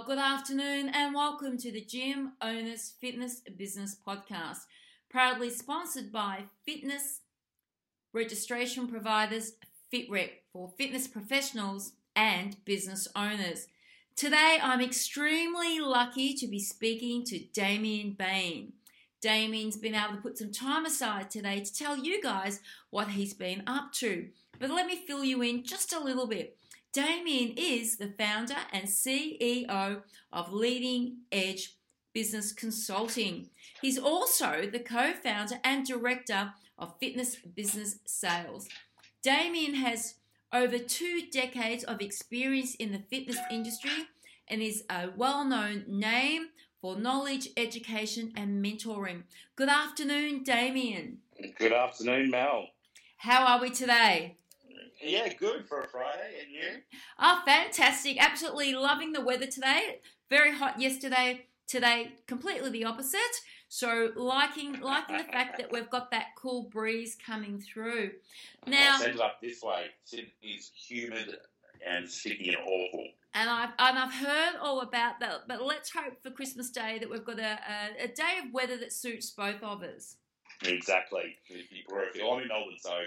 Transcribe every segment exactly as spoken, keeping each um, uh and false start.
good afternoon and welcome to the Gym Owners Fitness Business Podcast, proudly sponsored by fitness registration providers FitRec for fitness professionals and business owners. Today I'm extremely lucky to be speaking to Damien Bain. Damien's been able to put some time aside today to tell you guys what he's been up to. But let me fill you in just a little bit. Damien is the founder and C E O of Leading Edge Business Consulting. He's also the co-founder and director of Fitness Business Sales. Damien has over two decades of experience in the fitness industry and is a well-known name for knowledge, education and mentoring. Good afternoon, Damien. Good afternoon, Mel. How are we today? Yeah, good for a Friday, and you? Oh, fantastic. Absolutely loving the weather today. Very hot yesterday. Today, completely the opposite. So liking liking the fact that we've got that cool breeze coming through. Now, I'll send it up this way. Sydney's humid and sticky and awful. And I've, and I've heard all about that, but let's hope for Christmas Day that we've got a, a, a day of weather that suits both of us. Exactly. It'd be perfect. I'm in Melbourne, so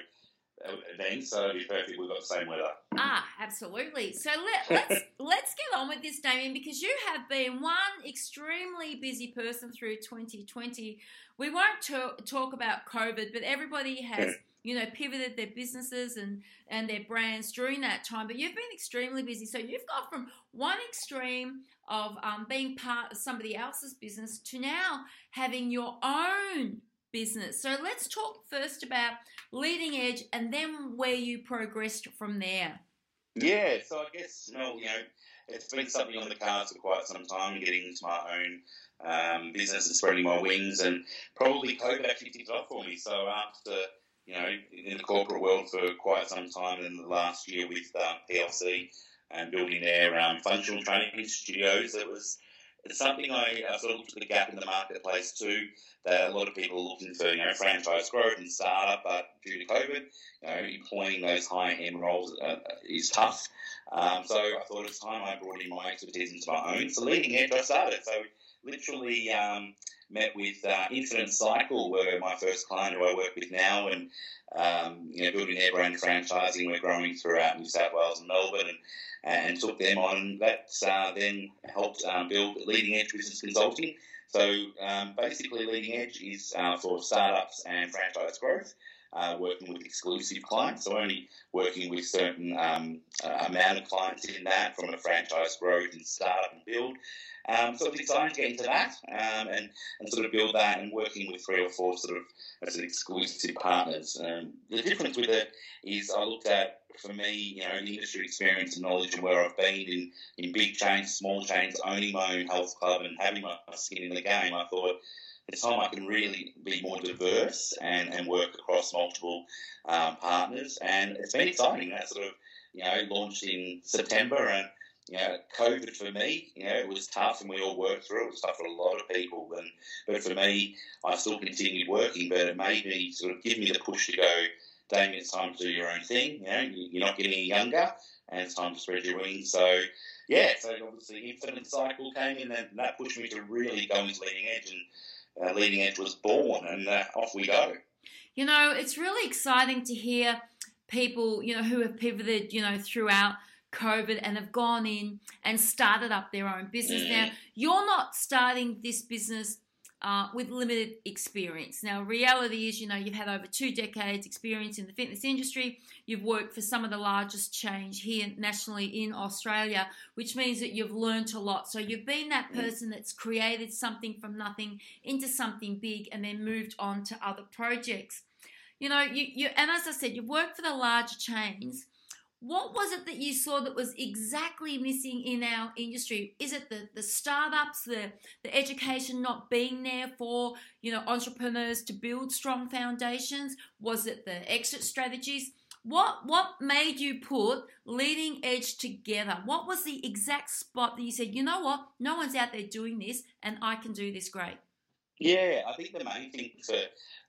then, so it'd be perfect. We've got the same weather. Ah, absolutely. So let, let's let's get on with this, Damien, because you have been one extremely busy person through twenty twenty. We won't to- talk about COVID, but everybody has, you know, pivoted their businesses and, and their brands during that time. But you've been extremely busy. So you've got from one extreme of um, being part of somebody else's business to now having your own business. So let's talk first about Leading Edge and then where you progressed from there. Yeah, so I guess, well, you know, it's been something on the cards for quite some time, getting into my own um, business and spreading my wings, and probably COVID actually kicked it off for me. So after, you know, in the corporate world for quite some time, in the last year with um, P L C and building their um, functional training studios, it was it's something I uh, sort of looked at the gap in the marketplace too, that a lot of people are looking for, you know, franchise growth and startup, but due to COVID, you know, employing those high-end roles uh, is tough. Um, so I thought it's time I brought in my expertise into my own. So Leading Edge, I started. So literally um, met with uh, Incident Cycle, where my first client who I work with now, and um, you know, building their brand franchising. We're growing throughout New South Wales and Melbourne, and and took them on. That uh, then helped um, build Leading Edge Business Consulting. So um, basically, Leading Edge is uh, for startups and franchise growth, uh, working with exclusive clients. So only working with certain um, uh, amount of clients in that from a franchise growth and startup and build. Um, so it's exciting to get into that um, and, and sort of build that and working with three or four sort of as an exclusive partners. Um, the difference with it is I looked at, for me, you know, the industry experience and knowledge and where I've been in, in big chains, small chains, owning my own health club and having my skin in the game. I thought it's time I can really be more diverse and, and work across multiple um, partners. And it's been exciting. That sort of, you know, launched in September, and you know, COVID for me, you know, it was tough and we all worked through it. It was tough for a lot of people. And, but for me, I still continued working, but it made me sort of give me the push to go, Damien, it's time to do your own thing. You know, you're not getting any younger and it's time to spread your wings. So, yeah, so obviously Infinite Cycle came in and that pushed me to really go into Leading Edge, and uh, Leading Edge was born, and uh, off we go. You know, it's really exciting to hear people, you know, who have pivoted, you know, throughout COVID and have gone in and started up their own business. Mm. Now, you're not starting this business uh, with limited experience. Now, reality is, you know, you've had over two decades experience in the fitness industry. You've worked for some of the largest chains here nationally in Australia, which means that you've learned a lot. So you've been that person that's created something from nothing into something big and then moved on to other projects. You know, you, you and as I said, you've worked for the larger chains. What was it that you saw that was exactly missing in our industry? Is it the, the startups, the, the education not being there for, you know, entrepreneurs to build strong foundations? Was it the exit strategies? What what made you put Leading Edge together? What was the exact spot that you said, you know what, no one's out there doing this and I can do this great? Yeah, I think the main thing for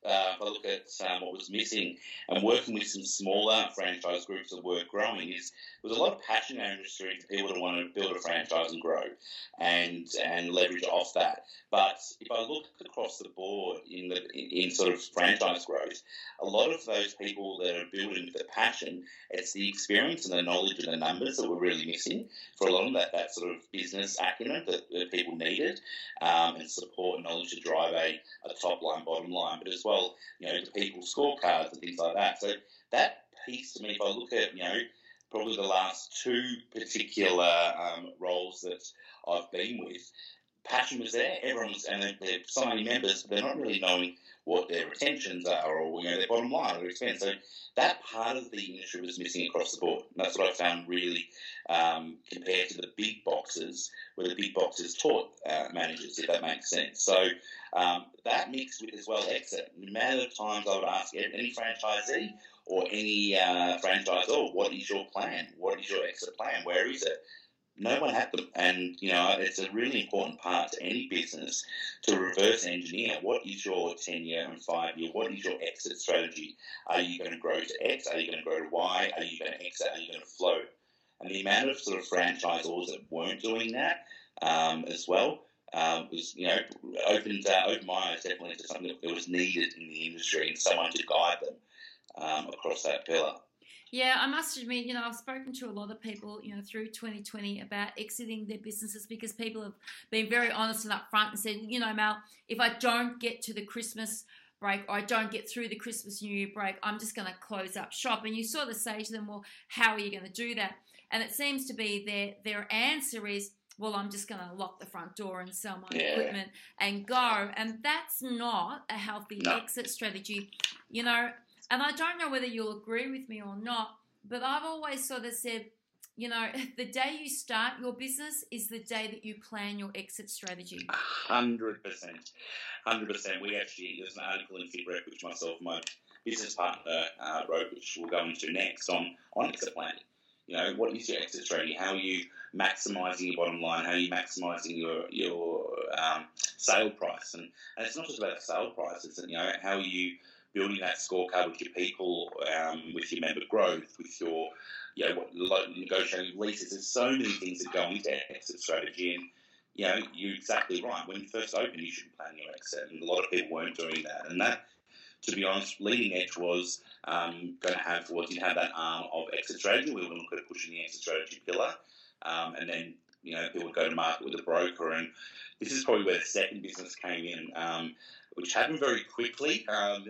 uh, if I look at um, what was missing and working with some smaller franchise groups that were growing, is there was a lot of passion in our industry for people to want to build a franchise and grow and and leverage off that. But if I look across the board in the in, in sort of franchise growth, a lot of those people that are building with the passion, it's the experience and the knowledge and the numbers that were really missing for a lot of that, that sort of business acumen that, that people needed, um, and support and knowledge to drive a, a top line, bottom line, but as well, you know, the people scorecards and things like that. So that piece to me, if I look at, you know, probably the last two particular um, roles that I've been with, passion was there. Everyone was, and they're, they're signing members, but they're not really knowing what their retentions are or, you know, their bottom line or their expense. So that part of the industry was missing across the board. And that's what I found really, um, compared to the big boxes, where the big boxes taught uh, managers, if that makes sense. So um, that mixed with as well exit. The amount of times I would ask any franchisee or any uh, franchisor, what is your plan? What is your exit plan? Where is it? No one had them. And, you know, it's a really important part to any business to reverse engineer. What is your ten-year and five-year? What is your exit strategy? Are you going to grow to X? Are you going to grow to Y? Are you going to exit? Are you going to flow? And the amount of sort of franchisors that weren't doing that um, as well um, was, you know, opened, uh, opened my eyes definitely to something that was needed in the industry and someone to guide them um, across that pillar. Yeah, I must admit, you know, I've spoken to a lot of people, you know, through twenty twenty about exiting their businesses because people have been very honest and upfront and said, you know, Mel, if I don't get to the Christmas break or I don't get through the Christmas New Year break, I'm just going to close up shop. And you sort of say to them, well, how are you going to do that? And it seems to be their their answer is, well, I'm just going to lock the front door and sell my yeah. equipment and go. And that's not a healthy no. exit strategy, you know. And I don't know whether you'll agree with me or not, but I've always sort of said, you know, the day you start your business is the day that you plan your exit strategy. Hundred percent, hundred percent. We actually, there's an article in FitRep which myself and my business partner uh, wrote, which we'll go into next on on exit planning. You know, what is your exit strategy? How are you maximising your bottom line? How are you maximising your your um, sale price? And, and it's not just about the sale price. It's, you know, how are you building that scorecard with your people, um, with your member growth, with your, you know, what, negotiating leases. There's so many things that go into exit strategy. And, you know, you're exactly right. When you first open, you should plan your exit. And a lot of people weren't doing that. And that, to be honest, Leading Edge was um, going to have, was you have that arm of exit strategy. We were going to look at pushing the exit strategy pillar. Um, and then, you know, people would go to market with a broker. And this is probably where the second business came in. Um, which happened very quickly, um,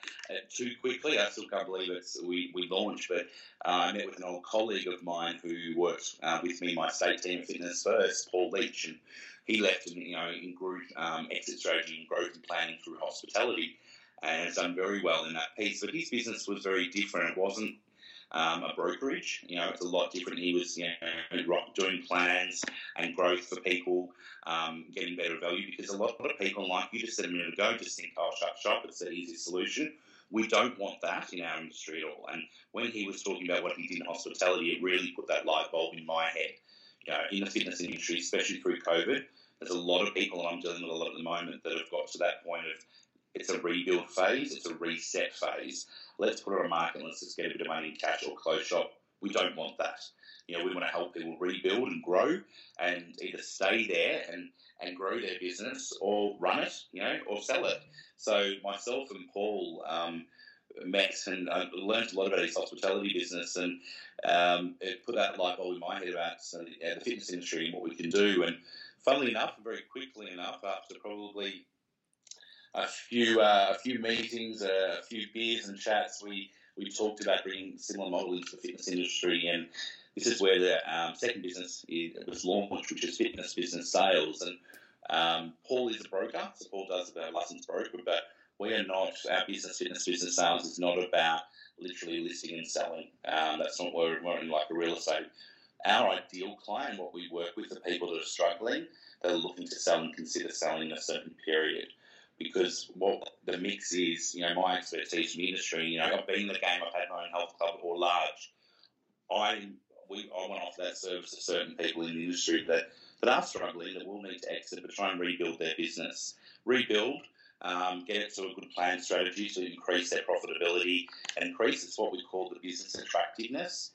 too quickly. I still can't believe it's we, we launched, but uh, I met with an old colleague of mine who worked uh, with me in my state team at Fitness First, Paul Leach, and he left in, you know, in group um, exit strategy and growth and planning through hospitality, and has done very well in that piece. But his business was very different. It wasn't Um, a brokerage, you know, it's a lot different. He was, you know, doing plans and growth for people, um, getting better value, because a lot of people, like you just said a minute ago, just think, oh, shut shop, it's the easy solution. We don't want that in our industry at all. And when he was talking about what he did in hospitality, it really put that light bulb in my head. You know, in the fitness industry, especially through COVID, there's a lot of people, and I'm dealing with a lot at the moment, that have got to that point of it's a rebuild phase, it's a reset phase. Let's put it on a market and let's just get a bit of money in cash or close shop. We don't want that. You know, we want to help people rebuild and grow and either stay there and, and grow their business or run it, you know, or sell it. So myself and Paul um, met and uh, learned a lot about his hospitality business, and um, it put that light bulb in my head about uh, the fitness industry and what we can do. And funnily enough, very quickly enough, after probably a few uh, a few meetings, uh, a few beers and chats, we, we talked about bringing similar model into the fitness industry, and this is where the um, second business is, was launched, which is Fitness Business Sales. And um, Paul is a broker, so Paul does a licensed broker, but we are not, our business, Fitness Business Sales, is not about literally listing and selling. Um, that's not where we're in like a real estate. Our ideal client, what we work with, are people that are struggling, that are looking to sell and consider selling in a certain period. Because what the mix is, you know, my expertise in the industry, you know, I've been in the game, I've had my own health club or large. I we I want to offer that service to certain people in the industry that, that are struggling, that will need to exit, but try and rebuild their business. Rebuild, um, get it to a good plan strategy to increase their profitability and increase it's what we call the business attractiveness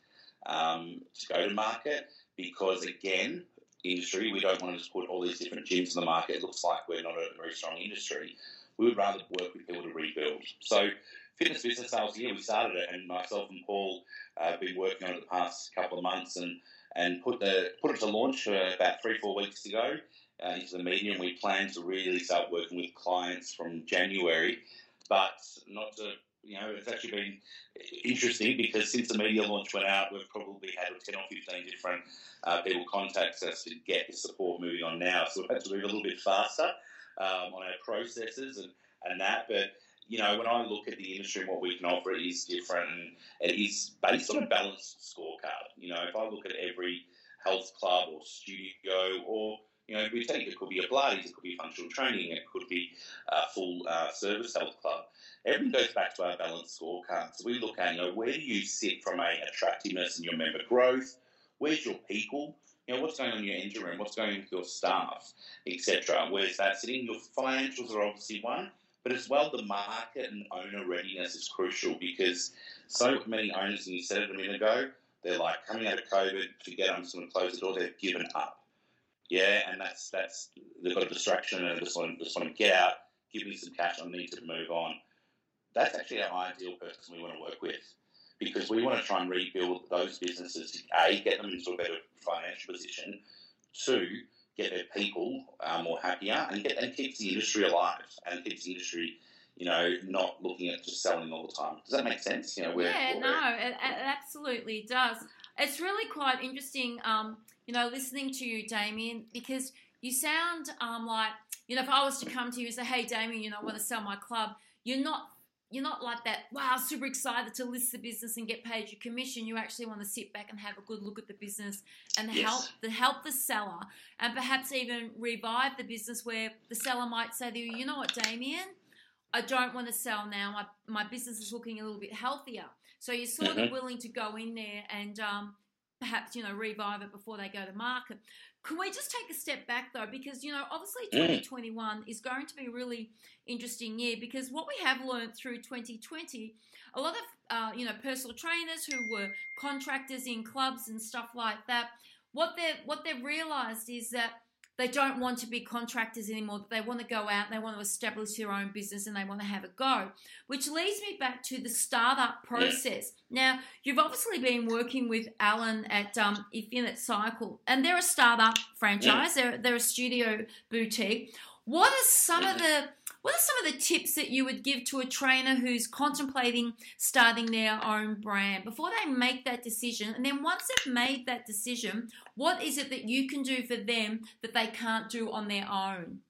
um, to go to market. Because again, industry, we don't want to just put all these different gyms in the market. It looks like we're not a very strong industry. We would rather work with people to rebuild. So fitness business sales, yeah, we started it, and myself and Paul uh, have been working on it the past couple of months and, and put the put it to launch uh, about three, four weeks ago uh, into the media, and we plan to really start working with clients from January. But not to, you know, it's actually been interesting because since the media launch went out, we've probably had ten or fifteen different uh, people contact us to get the support moving on now. So we've had to move a little bit faster um, on our processes and, and that. But, you know, when I look at the industry and what we can offer, it is different, and it is based on a balanced scorecard. You know, if I look at every health club or studio or, you know, boutique, it could be a Pilates, it could be functional training, it could be a full uh, service health club. Everything goes back to our balanced scorecard. So we look at, you know, where do you sit from a attractiveness in your member growth? Where's your people? You know, what's going on in your engine room? What's going on with your staff, et cetera? Where's that sitting? Your financials are obviously one, but as well the market and owner readiness is crucial because so many owners, and you said it a minute ago, they're like coming out of COVID, forget I'm just going to close the door, they've given up. Yeah, and that's, that's they've got a distraction and they just want, just want to get out, give me some cash, I need to move on. That's actually our ideal person we want to work with because we want to try and rebuild those businesses to, A, get them into a better financial position, two, get their people uh, more happier, and, get, and keeps the industry alive and keeps the industry, you know, not looking at just selling all the time. Does that make sense? You know, we're, yeah, we're, no, it, it absolutely does. It's really quite interesting, um, you know, listening to you, Damien, because you sound um, like, you know, if I was to come to you and say, hey, Damien, you know, I want to sell my club, you're not You're not like that, wow, super excited to list the business and get paid your commission. You actually want to sit back and have a good look at the business and yes. help the help the seller and perhaps even revive the business where the seller might say to you, you know what, Damien, I don't want to sell now. My, my business is looking a little bit healthier. So you're sort mm-hmm. of willing to go in there and um, perhaps, you know, revive it before they go to market. Can we just take a step back, though? Because, you know, obviously twenty twenty-one is going to be a really interesting year because what we have learned through twenty twenty, a lot of, uh, you know, personal trainers who were contractors in clubs and stuff like that, what they've, what they've realised is that they don't want to be contractors anymore. They want to go out and they want to establish their own business and they want to have a go, which leads me back to the startup process. Now, you've obviously been working with Alan at um, Infinite Cycle, and they're a startup franchise. They're, they're a studio boutique. What are some of the what are some of the tips that you would give to a trainer who's contemplating starting their own brand before they make that decision? And then once they've made that decision, what is it that you can do for them that they can't do on their own?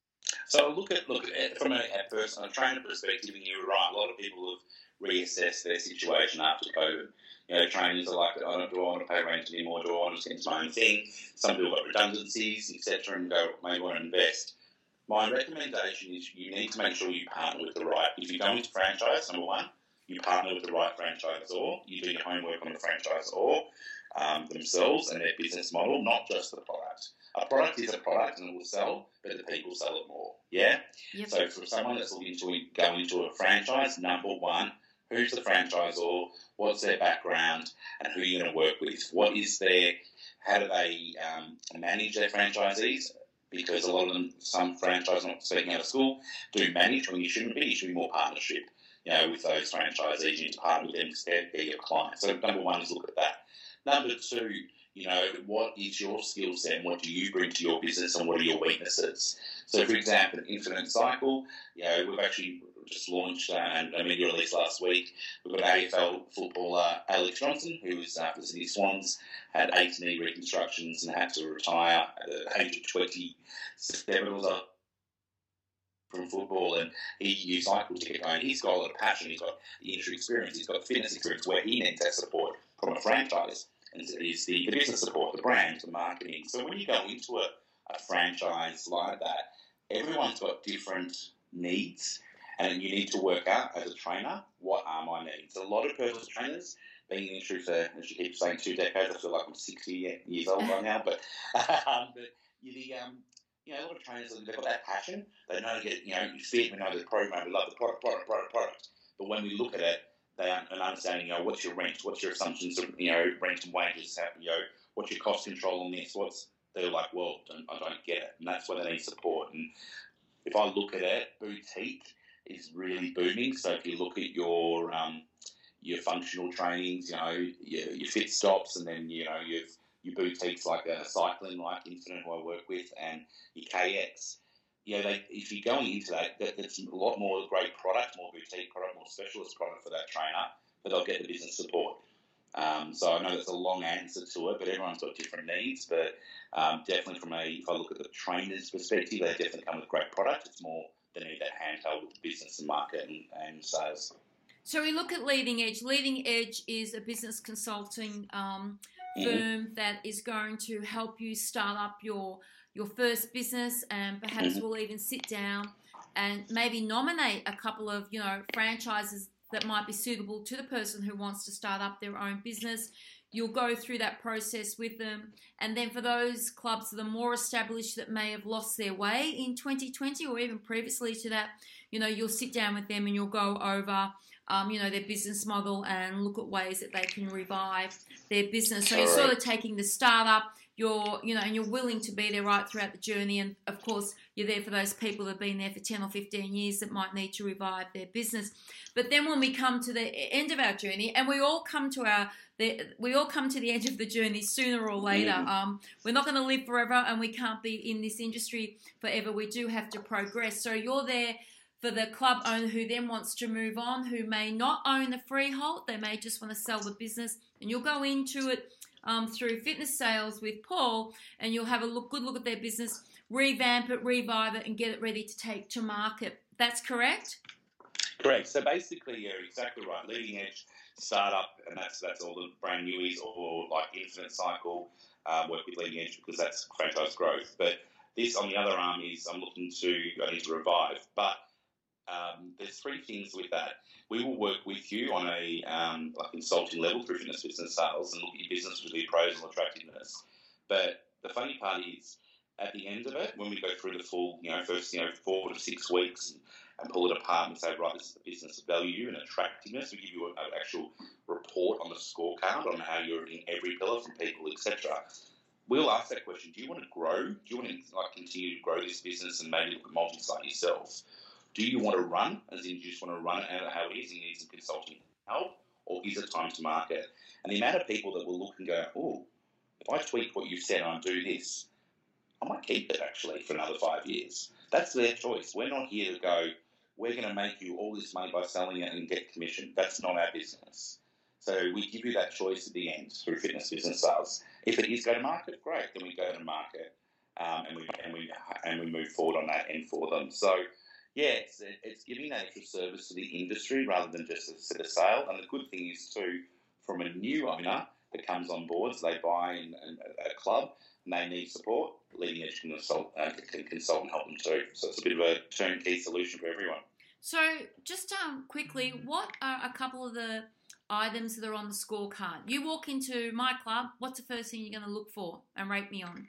So look at look at from a, a person, a trainer perspective, and you're right. A lot of people have reassessed their situation after COVID. You know, trainers are like, I don't, do I want to pay rent anymore? Do I want to get into my own thing? Some people got redundancies, et cetera, and go, maybe want to invest. My recommendation is you need to make sure you partner with the right. If you're going to franchise, number one, you partner with the right franchisor. You do your homework on the franchisor um, themselves and their business model, not just the product. A product is a product and it will sell, but the people sell it more. Yeah? Yep. So for someone that's looking to go into a franchise, number one, who's the franchisor, what's their background, and who are you going to work with? What is their, how do they um, manage their franchisees? Because a lot of them, some franchises, not speaking out of school, do manage when you shouldn't be. You should be more partnership, you know, with those franchisees. You need to partner with them because they're, they're your clients. So number one is look at that. Number two, you know, what is your skill set and what do you bring to your business and what are your weaknesses? So, for example, Infinite Cycle, you know, we've actually just launched uh, and a media release last week. We've got A F L footballer Alex Johnson, who was after the Sydney Swans, had eight knee reconstructions and had to retire at the age of twenty-seven was up from football, and he used cycle to get going. He's got a lot of passion, he's got the industry experience, he's got the fitness experience where he needs that support from a franchise. And it's the, the business support, the brand, the marketing. So when you go into a, a franchise like that, everyone's got different needs, and you need to work out as a trainer, what are my needs? A lot of personal trainers, being in the industry for, as you keep saying, two decades, I feel like I'm sixty years old right now, but, um, but the, um, you know, a lot of trainers, they've got that passion. They know to get, you know, you see it, we know the program, we love the product, product, product, product. But when we look at it, they aren't understanding, you know, what's your rent, what's your assumptions of, you know, rent and wages, you know, what's your cost control on this, what's, they're like, well, I don't get it. And that's where they need support. And if I look at it, boutique is really booming. So if you look at your um, your functional trainings, you know, your, your fit stops, and then, you know, you've your boutiques like uh, cycling, like Infinite, who I work with, and your K X. You know, they, if you're going into that, that, that's a lot more great product, more boutique product, more specialist product for that trainer, but they'll get the business support. Um, so I know that's a long answer to it, but everyone's got different needs. But um, definitely from a, if I look at the trainer's perspective, they definitely come with great product. It's more they need that handheld with the business and market and, and sales. So we look at Leading Edge. Leading Edge is a business consulting um, firm mm-hmm. that is going to help you start up your your first business, and perhaps mm-hmm. we'll even sit down and maybe nominate a couple of, you know, franchises that might be suitable to the person who wants to start up their own business. You'll go through that process with them. And then for those clubs that are more established that may have lost their way in twenty twenty or even previously to that, you know, you'll sit down with them and you'll go over, um, you know, their business model and look at ways that they can revive their business. So you're sort of taking the startup, you're, you know, and you're willing to be there right throughout the journey. And of course, you're there for those people that have been there for ten or fifteen years that might need to revive their business. But then when we come to the end of our journey, and we all come to our, the, we all come to the end of the journey sooner or later. Mm. Um, we're not going to live forever, and we can't be in this industry forever. We do have to progress. So you're there for the club owner who then wants to move on, who may not own the freehold. They may just want to sell the business, and you'll go into it Um, through fitness sales with Paul, and you'll have a look, good look at their business, revamp it, revive it, and get it ready to take to market. That's correct? Correct. So basically, you're exactly right. Leading Edge startup, and that's that's all the brand newies, or like Infinite Cycle, uh, work with Leading Edge because that's franchise growth. But this, on the other arm, is I'm looking to, I need to revive. But um, there's three things with that. We will work with you on a um, like consulting level through fitness business sales and look at your business with the appraisal attractiveness. But the funny part is, at the end of it, when we go through the full, you know, first, you know, four to six weeks and, and pull it apart and say, right, this is the business value and attractiveness, we give you an actual report on the scorecard on how you're in every pillar from people, et cetera. We'll ask that question: do you want to grow? Do you want to like continue to grow this business and maybe look at multi-site yourself? Do you want to run, as in you just want to run it out how it is and you need some consulting help, or is it time to market? And the amount of people that will look and go, oh, if I tweak what you've said and I do this, I might keep it actually for another five years. That's their choice. We're not here to go, we're going to make you all this money by selling it and get commission. That's not our business. So we give you that choice at the end through fitness business sales. If it is go to market, great, then we go to market um, and we and we and we move forward on that end for them. So yeah, it's it's giving that extra service to the industry rather than just a set of sale. And the good thing is too, from a new owner that comes on board, so they buy in, in a club and they need support, Leading Edge can consult, uh, can consult and help them too. So it's a bit of a turnkey solution for everyone. So just um, quickly, what are a couple of the items that are on the scorecard? You walk into my club, what's the first thing you're going to look for and rate me on?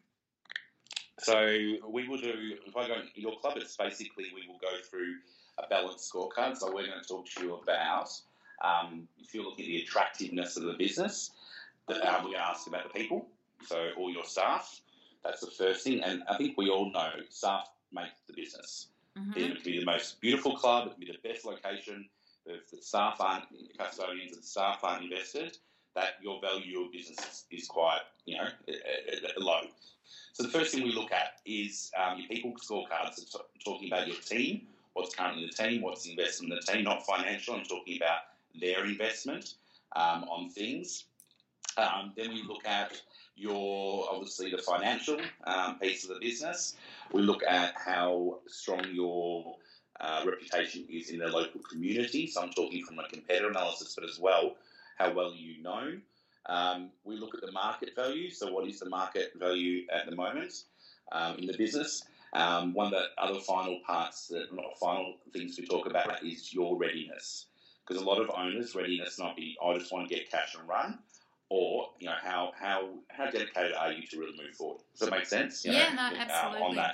So we will do, if I go to your club, it's basically we will go through a balanced scorecard. So we're going to talk to you about, um, if you're looking at the attractiveness of the business, that, uh, we're going to ask about the people, so all your staff. That's the first thing. And I think we all know staff make the business. Mm-hmm. It can be the most beautiful club, it can be the best location. If the staff aren't custodians and the staff aren't invested, that your value of business is quite, you know, low. So the first thing we look at is um, your people scorecards. So talking about your team, what's currently in the team, what's the investment in the team, not financial. I'm talking about their investment um, on things. Um, then we look at your, obviously, the financial um, piece of the business. We look at how strong your uh, reputation is in the local community. So I'm talking from a competitor analysis, but as well, how well you know. Um, we look at the market value. So what is the market value at the moment um, in the business? Um, one of the other final parts, that not final things we talk about, is your readiness. Because a lot of owners' readiness might be, I just want to get cash and run, or, you know, how how how dedicated are you to really move forward? Does that make sense? You yeah, know, no, absolutely. Uh, on that.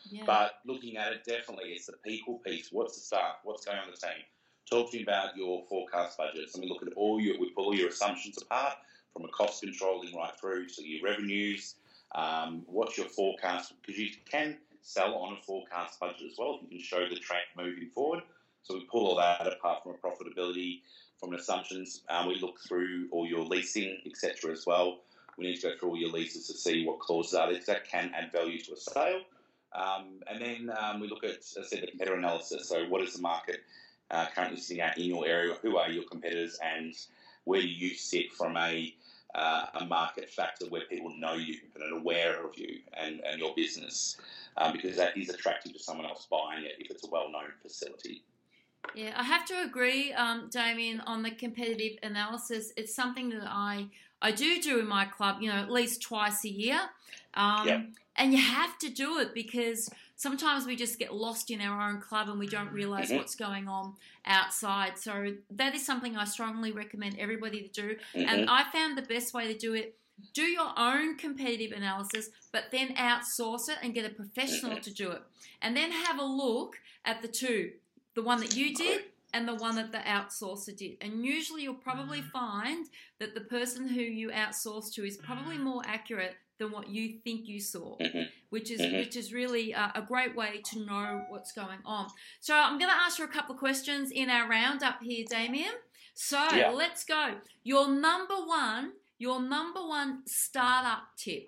Yeah. But looking at it, definitely, it's the people piece. What's the staff? What's going on in the team? Talk to me about your forecast budgets. And we look at all your, we pull all your assumptions apart from a cost controlling right through to your revenues. Um, what's your forecast? Because you can sell on a forecast budget as well if you can show the trend moving forward. So we pull all that apart from a profitability, from assumptions. Um, we look through all your leasing, et cetera as well. We need to go through all your leases to see what clauses are there that can add value to a sale. Um, and then um, we look at, as I said, the competitor analysis. So what is the market uh, currently sitting at in your area? Who are your competitors, and where do you sit from a uh, a market factor where people know you and are aware of you and, and your business? Um, because that is attractive to someone else buying it if it's a well-known facility. Yeah, I have to agree, um, Damien, on the competitive analysis. It's something that I I do do in my club, you know, at least twice a year. Um, Yep. And you have to do it because sometimes we just get lost in our own club and we don't realise Mhm. what's going on outside. So that is something I strongly recommend everybody to do. Mhm. And I found the best way to do it, do your own competitive analysis, but then outsource it and get a professional to do it. And then have a look at the two, the one that you did and the one that the outsourcer did. And usually you'll probably find that the person who you outsource to is probably more accurate than what you think you saw, Mhm. which is Mhm. which is really a, a great way to know what's going on. So I'm going to ask you a couple of questions in our roundup here, Damien. So Yeah. let's go. Your number one, your number one startup tip.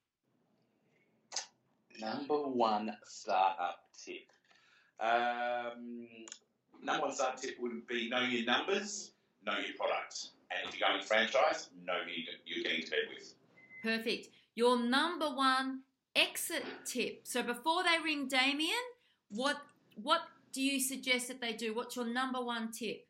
Number one startup tip. Um, number one startup tip would be know your numbers, know your product. And if you're going franchise, know who you're getting to bed with. Perfect. Your number one exit tip. So before they ring Damien, what what do you suggest that they do? What's your number one tip?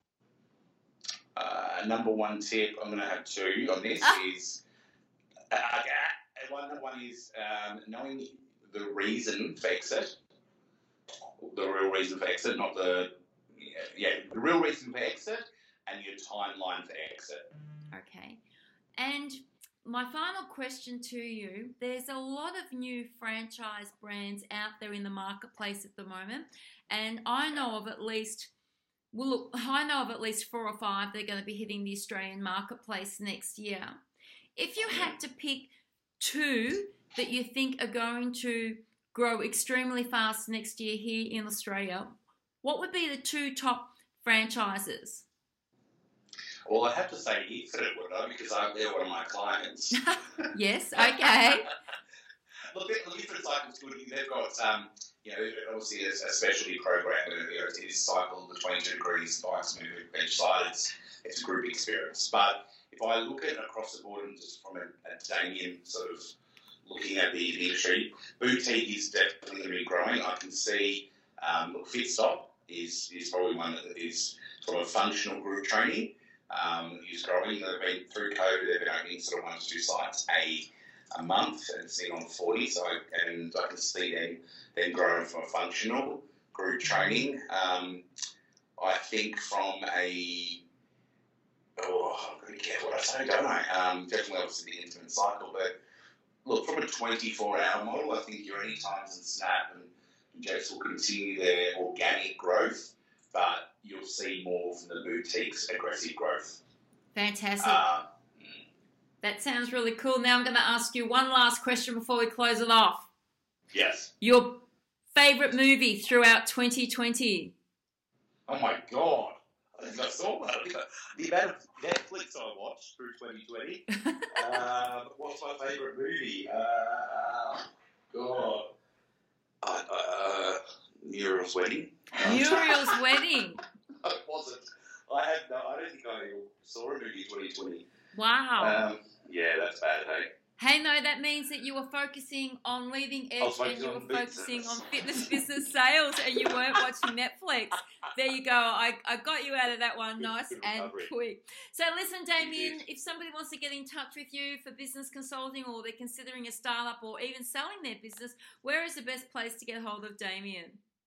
Uh, number one tip, I'm going to have two on this, Ah. is uh, okay, one, number one is um, knowing the reason for exit, the real reason for exit, not the, yeah, yeah, the real reason for exit and your timeline for exit. Okay. And my final question to you, there's a lot of new franchise brands out there in the marketplace at the moment, and I know of at least, well, look, I know of at least four or five that are going to be hitting the Australian marketplace next year. If you had to pick two that you think are going to grow extremely fast next year here in Australia, what would be the two top franchises? Well, I have to say Infinite, would I? Because I, they're one of my clients. Yes, okay. Look, look, Infinite Cycle's good. They've got, um, you know, obviously a, a specialty program. You know, it is cycle, the twenty-two degrees bikes move each side. It's, it's a group experience. But if I look at it across the board and just from a, a Damien sort of looking at the, the industry, boutique is definitely going to be growing. I can see, um, look, Fitstop is, is probably one that is from a functional group training. Um, is growing. They've been through COVID. They've been opening sort of one to two sites a a month and sitting on forty. So I, and I can see them then growing from a functional group training. Um, I think from a oh, I'm going to get what I say, don't I? Um, definitely, obviously the Infinite Cycle, but look, from a twenty-four hour model, I think your Anytimes and Snap and, and Jets will continue their organic growth, but you'll see more from the boutiques' aggressive growth. Fantastic. Uh, That sounds really cool. Now I'm going to ask you one last question before we close it off. yes. Your favourite movie throughout twenty twenty? Oh my God. I think I saw that. I think I, the amount of Netflix I watched through twenty twenty. uh, what's my favourite movie? Uh, God. Uh, uh, Muriel's Wedding. Muriel's Wedding. It wasn't. I had no, I don't think I saw a movie twenty twenty. Wow. Um, yeah, that's bad, hey? Hey, no, that means that you were focusing on Leading Edge and you were focusing on fitness business sales and you weren't watching Netflix. There you go. I, I got you out of that one nice and quick. So listen, Damien, if somebody wants to get in touch with you for business consulting or they're considering a startup or even selling their business, where is the best place to get hold of Damien?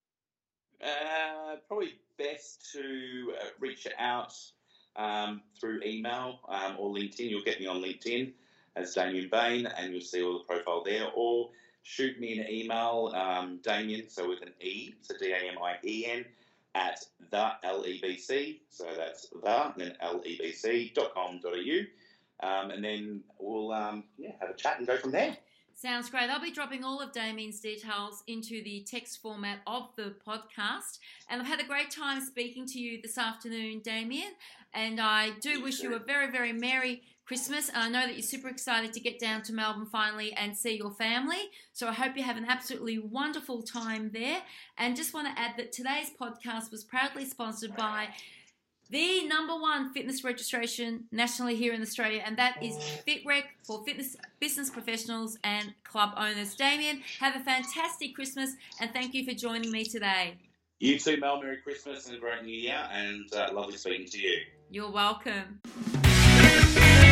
Uh, probably best to uh, reach out um, through email um, or LinkedIn. You'll get me on LinkedIn as Damien Bain and you'll see all the profile there. Or shoot me an email, um, Damien, so with an E, so D A M I E N, at the L E B C, so that's the, and then L E B C dot com dot A U, um, and then we'll um, yeah have a chat and go from there. Sounds great. I'll be dropping all of Damien's details into the text format of the podcast. And I've had a great time speaking to you this afternoon, Damien. And I do wish you a very, very Merry Christmas. And I know that you're super excited to get down to Melbourne finally and see your family. So I hope you have an absolutely wonderful time there. And just want to add that today's podcast was proudly sponsored by the number one fitness registration nationally here in Australia, and that is FitRec for fitness business professionals and club owners. Damien, have a fantastic Christmas, and thank you for joining me today. You too, Mel. Merry Christmas and a great New Year, and uh, lovely speaking to you. You're welcome.